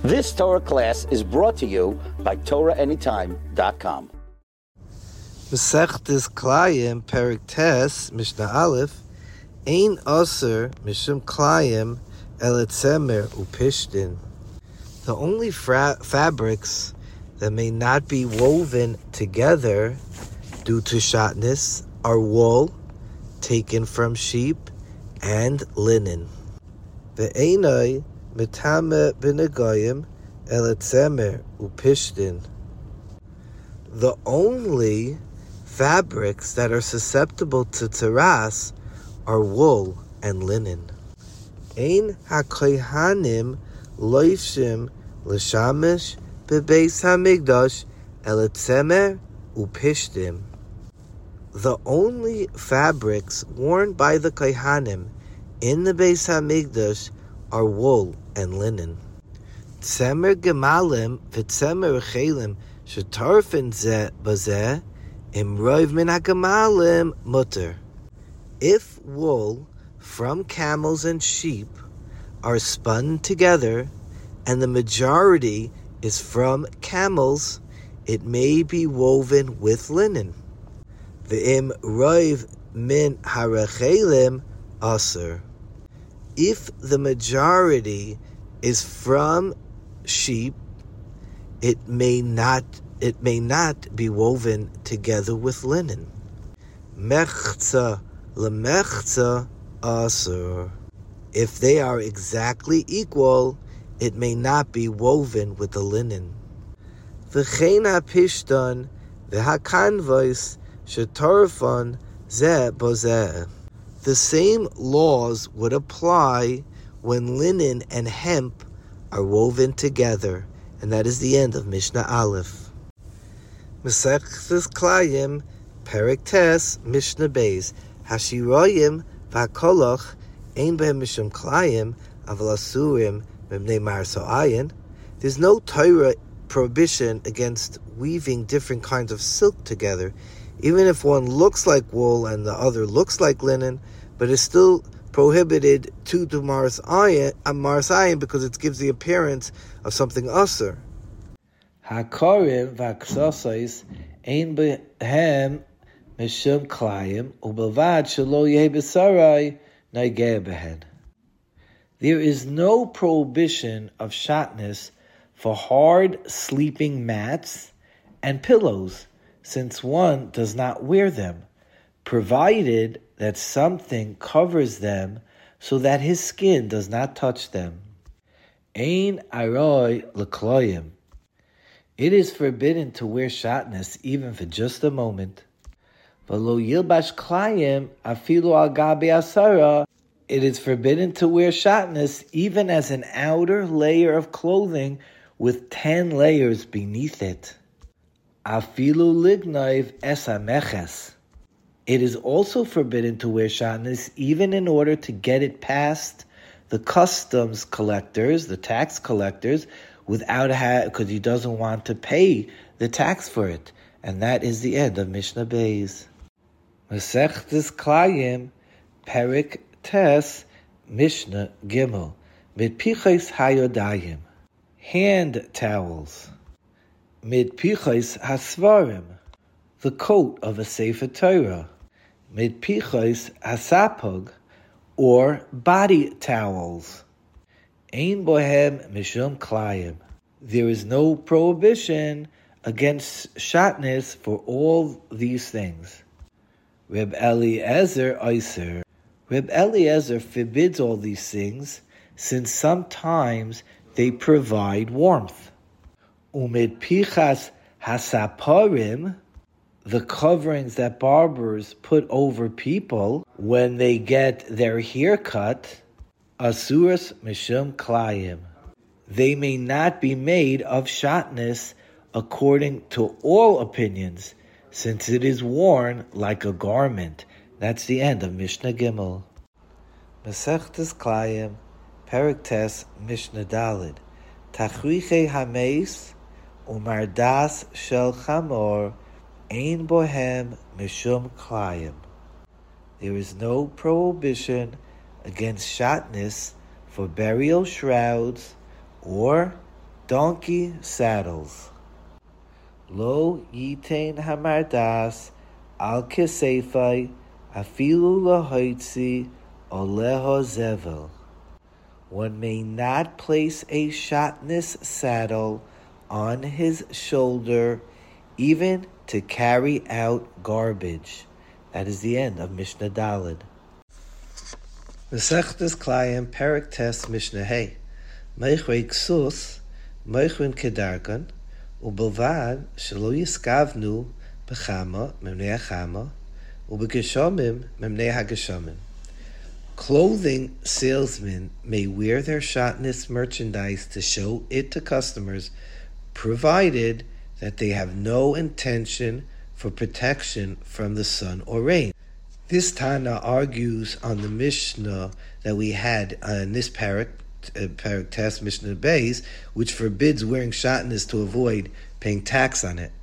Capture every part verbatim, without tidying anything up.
This Torah class is brought to you by Torah Anytime dot com. Masechtes Klayim, Perek Tes, Mishnah Aleph, Ein Aser Mishum Klayim Eletzemer Upishtin. The only fra- fabrics that may not be woven together due to shatnez are wool taken from sheep and linen. Ve'enai mitame b'negoyim eletzemer upishtin. The only fabrics that are susceptible to teras are wool and linen. Ein hakohanim loifshim l'shamish bebeis hamigdash eletzemer upishtim. The only fabrics worn by the kohanim in the Beis Hamikdash are wool and linen. Tzemer gemalim v'tzemer rechelim shetarfen ze bazeh imroiv min hagemalim mutter. If wool from camels and sheep are spun together, and the majority is from camels, it may be woven with linen. V'im roiv min harechelim aser. If the majority is from sheep, it may not it may not be woven together with linen. Mechza lemechza aser. If they are exactly equal, it may not be woven with the linen. V'chein hapishtan v'hakanvos shetarfon zeh bozeh. The same laws would apply when linen and hemp are woven together, and that is the end of Mishnah Aleph. Masechtes Klayim, Perek Tes, Mishnah Beis, Hashiroyim v'Hakolach ein behem mishum Klayim aval asurim mimnei marsoayin. There's no Torah prohibition against weaving different kinds of silk together, even if one looks like wool and the other looks like linen, but it's still prohibited to do maras ayin because it gives the appearance of something usher. Hakorim v'aksosais ein behem mishum klayim ubelvad shelo yeh b'sarai naigeh behen. There is no prohibition of shatnez for hard sleeping mats and pillows, since one does not wear them, provided that something covers them so that his skin does not touch them. Ein aroi l'kloyim. It is forbidden to wear shatnez even for just a moment. V'lo yilbash klayim afilu al gabi asara. It is forbidden to wear shatnez even as an outer layer of clothing with ten layers beneath it. Afilu lignaiv esameches. It is also forbidden to wear shatnez even in order to get it past the customs collectors, the tax collectors, without ha- because he doesn't want to pay the tax for it. And that is the end of Mishnah Beis. Masechtes Klayim, Perek Tes, Mishnah Gimel, Mitpichos hayodayim, hand towels. Mitpichos hasvarim, the coat of a Sefer Torah. Mitpichos hasapog, or body towels. Ein bohem mishum klayim. There is no prohibition against shatnez for all these things. Reb Eliezer Eiser. Reb Eliezer forbids all these things, since sometimes they provide warmth. Umid pichas hasaparim, the coverings that barbers put over people when they get their hair cut, asuras mishum klayim. They may not be made of shatnez according to all opinions, since it is worn like a garment. That's the end of Mishnah Gimel. Masechtes Klayim, Perek Tes, Mishnah Daled. Tachriche hameis umardas shel chamor ein bohem mishum klayim. There is no prohibition against shatnez for burial shrouds or donkey saddles. Lo yitain hamardas al kesefai afilu lahoitzi oleho zevel. One may not place a shotness saddle on his shoulder, even to carry out garbage. That is the end of Mishnah Daled. Mesechtes Klayim, Perek Tes, Mishnah Hey. Meichwei Ksus, Meichwin Kedarkan, Ubelvad, Shelo Yiskavnu, Bechama, Memnei HaChama, Ubekeshomim, Memnei HaGeshomim. Clothing salesmen may wear their shotness merchandise to show it to customers, provided that they have no intention for protection from the sun or rain. This Tana argues on the Mishnah that we had uh, in this parak, uh, parak test Mishnah Beis, which forbids wearing shotness to avoid paying tax on it.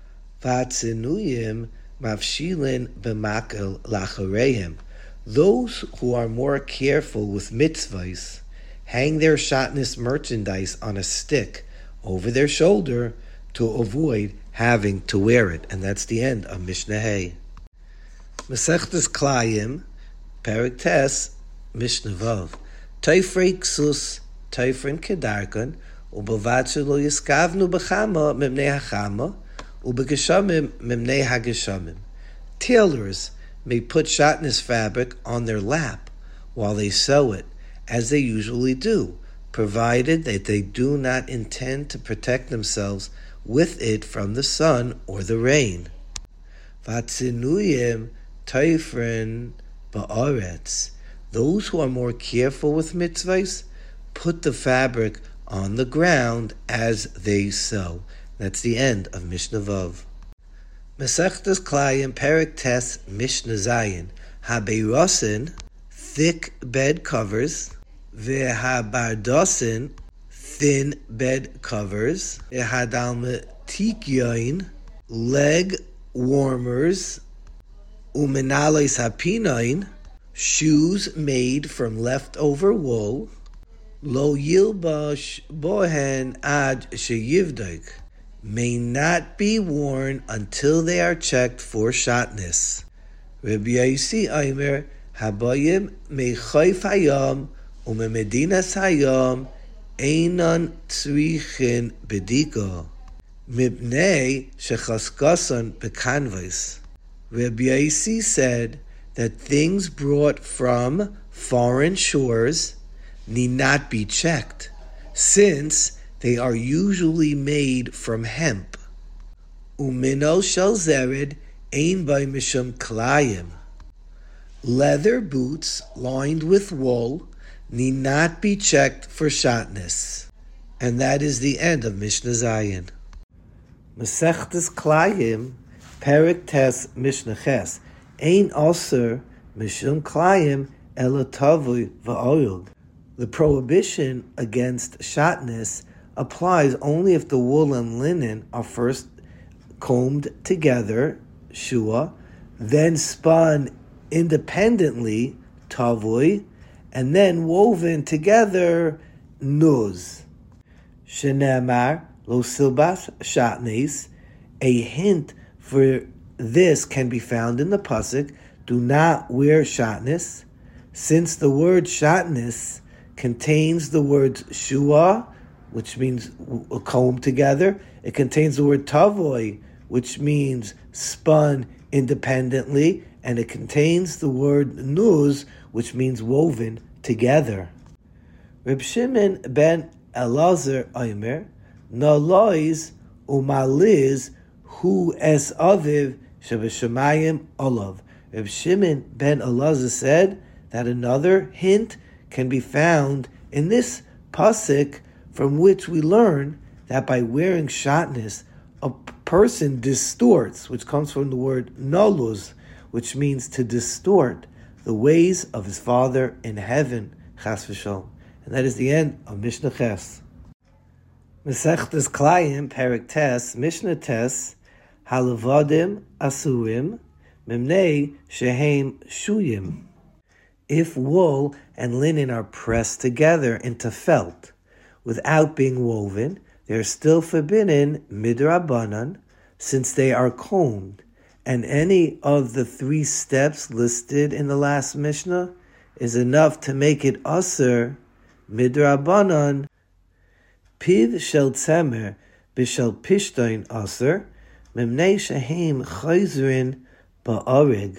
Vatzinuyim mavshilin b'makel lachareim. Those who are more careful with mitzvahs hang their shotness merchandise on a stick over their shoulder to avoid having to wear it. And that's the end of Mishnah Hey. Mesechtes Klayim, Perek Tes, Mishnah Vav. Teifrei Ksus, Teifrin Kedarkan, Ubelvad shelo yiskavnu b'chama memnei hachama, ubegeshamim memnei hageshamim. Tailors may put shotness fabric on their lap while they sew it, as they usually do, provided that they do not intend to protect themselves with it from the sun or the rain. Vatzinuyim Teifrin ba'aretz. Those who are more careful with mitzvahs put the fabric on the ground as they sew. That's the end of Mishnah Vav. Mesechtes Klayim, Perek Tes, Mishnah Zayin. Habeirosin, thick bed covers. Vehabardosin, thin bed covers. Vehadalmatikyain, leg warmers. Umenales hapinain, shoes made from leftover wool. Lo yilbash bohen ad sheyivdik, may not be worn until they are checked for shotness. Rabbi Yosi Aimer, habayim mechayf hayam umemedinas hayam einan tzrichin bedika mipnei shechaskasan bekanvais. Rabbi Yosi said that things brought from foreign shores need not be checked, since they are usually made from hemp. Umino shel zered ein by mishum klayim. Leather boots lined with wool need not be checked for shotness. And that is the end of Mishnah Zayin. Mesechtes Klayim, Perek Tes Mishnah Ches. Ein aser mishum klayim ela tavui va'oyug. The prohibition against shotness applies only if the wool and linen are first combed together, shua, then spun independently, tavui, and then woven together, nuz. Shenemar lo silbas shatnes. A hint for this can be found in the pasuk, do not wear shotness, since the word shotness contains the words shua, which means comb together. It contains the word tavoi, which means spun independently, and it contains the word nuz, which means woven together. Reb Shimon ben Elazar Omer, nalois umaliz hu es aviv shebeshamayim olav. Reb Shimon ben Elazar said that another hint can be found in this pasuk, from which we learn that by wearing shotness, a person distorts, which comes from the word naluz, which means to distort the ways of his Father in heaven, chas v'shalom. And that is the end of Mishnah Ches. Mesechtes Klayim, Perek Tes, Mishnah Tes, Halavadim Asurim, Memnei Shehem Shuyim. If wool and linen are pressed together into felt without being woven, they're still forbidden midrabanan, since they are combed, and any of the three steps listed in the last Mishnah is enough to make it aser midrabanan. Piv shel tzemer b'shel pishtain aser, memnei shehem chayzrin ba'arig.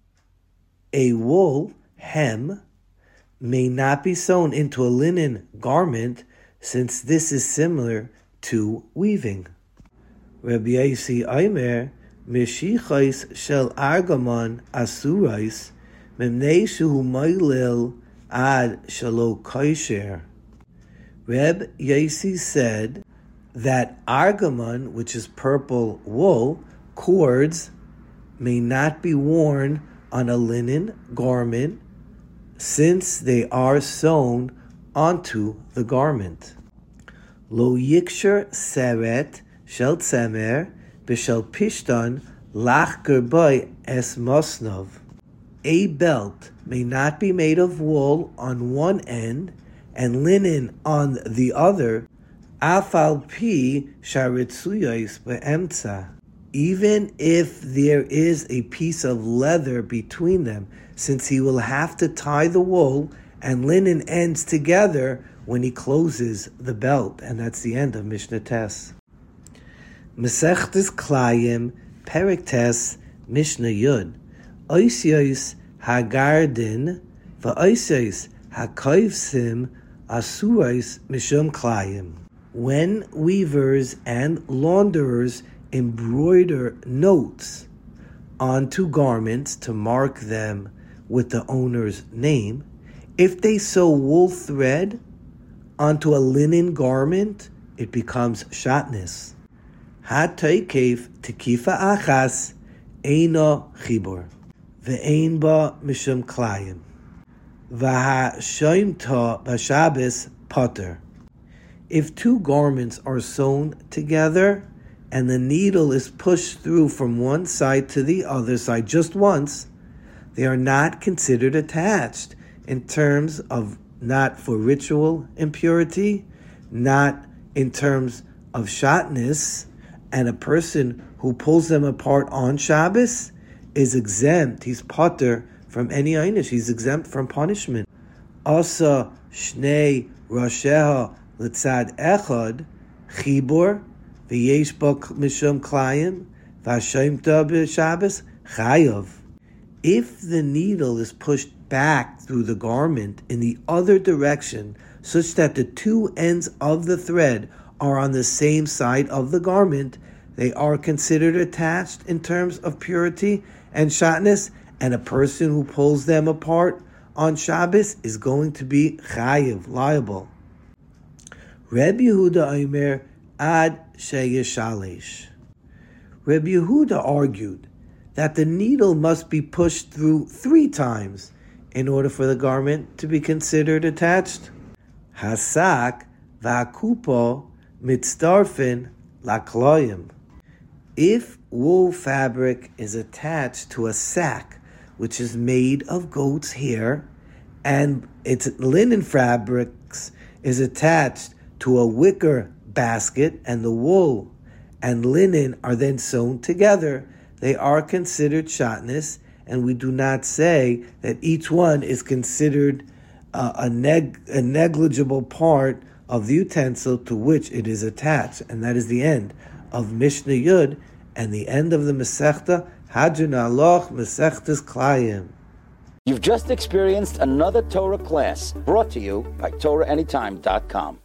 A wool hem may not be sewn into a linen garment, since this is similar to weaving. Rabbi Yosi Aimer, Mishichais shel argaman asurais, memnei shehu moilil ad shelo kosher. Reb Yosi said that argaman, which is purple wool, cords, may not be worn on a linen garment, since they are sewn onto the garment. Lo yiksher seret shel tzemer b'shel pishtan lach gerbai es mosnov. A belt may not be made of wool on one end and linen on the other, afal pi sharitzuyos be'emtza, even if there is a piece of leather between them, since he will have to tie the wool and linen ends together when he closes the belt. And that's the end of Mishnah Tes. Mesechtes Klayim, Perek Tes, Mishnah Yud. Oisios Hagardin, Va'oisios Hakoivsim, Asurais Mishum Klayim. When weavers and launderers embroider notes onto garments to mark them with the owner's name, if they sew wool thread onto a linen garment, it becomes shatnez. Ha-toikev tekifa achas eino chibur, ve'ein ba mishum klayim, v'ha-shoimta b'shabes potter. If two garments are sewn together and the needle is pushed through from one side to the other side just once, they are not considered attached in terms of not for ritual impurity, not in terms of shatnez, and a person who pulls them apart on Shabbos is exempt. He's potter from any einish. He's exempt from punishment. Asa shnei rasheha l'tzad echad chibur v'yesh ba mishum klayim v'hashemta b'Shabbos chayav. If the needle is pushed back through the garment in the other direction, such that the two ends of the thread are on the same side of the garment, they are considered attached in terms of purity and shatnez, and a person who pulls them apart on Shabbos is going to be chayiv, liable. Reb Yehuda Omer ad sheyeshalesh. Reb Yehuda argued that the needle must be pushed through three times in order for the garment to be considered attached. Hasak v'hakupo mitzdarfin lakloyim. If wool fabric is attached to a sack which is made of goat's hair, and its linen fabrics is attached to a wicker basket, and the wool and linen are then sewn together, they are considered shatnez, and we do not say that each one is considered uh, a, neg- a negligible part of the utensil to which it is attached. And that is the end of Mishnah Yud and the end of the Masechta Hadran Aloch Masechtas Klayim. You've just experienced another Torah class brought to you by Torah Anytime dot com.